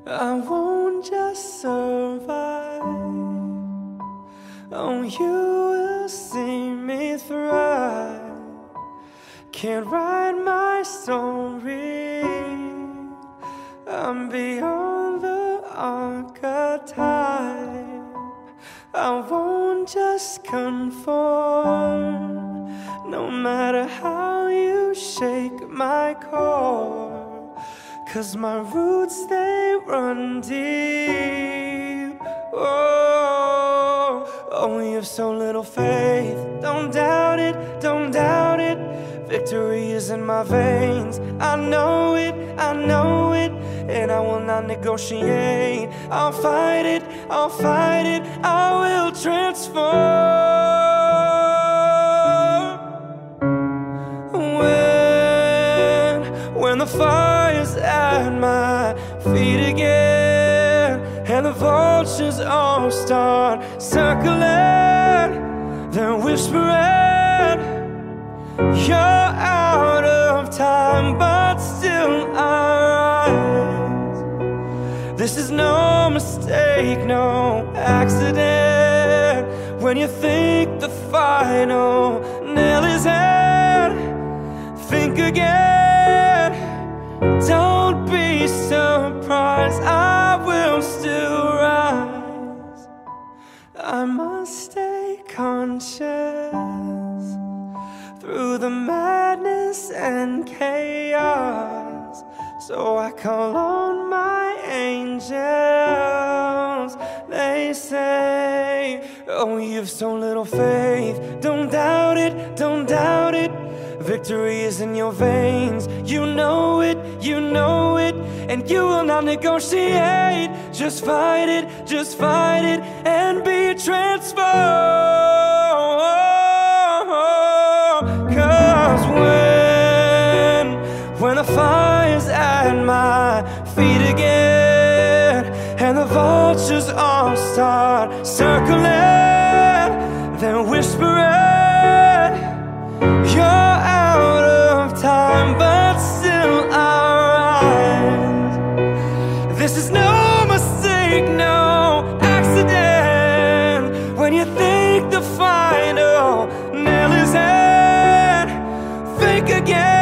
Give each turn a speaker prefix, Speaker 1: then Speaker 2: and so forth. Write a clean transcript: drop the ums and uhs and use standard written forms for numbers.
Speaker 1: I won't just survive. Oh, you will see me thrive. Can't write my story. I'm beyond the archetype. I won't just conform, no matter how you shake my core. 'Cause my roots, they run deep. Oh, oh, you have so little faith. Don't doubt it, don't doubt it. Victory is in my veins. I know it, I know it. And I will not negotiate. I'll fight it, I'll fight it. I will transform. When the fire's at my feet again, and the vultures all start circling, they're whispering, you're out of time, but still I rise. This is no mistake, no accident. When you think the final nail is in, think again. Don't be surprised, I will still rise. I must stay conscious through the madness and chaos. So I call on my angels. They say, oh, you've so little faith. Don't doubt it, don't doubt it. Victory is in your veins. You know it, you know it. And you will not negotiate. Just fight it, and be transformed. 'Cause when the fire's at my feet again, and the vultures all start circling, then whispering, you're out of time, but still I rise. This is no mistake, no accident. When you think the final nail is in, think again.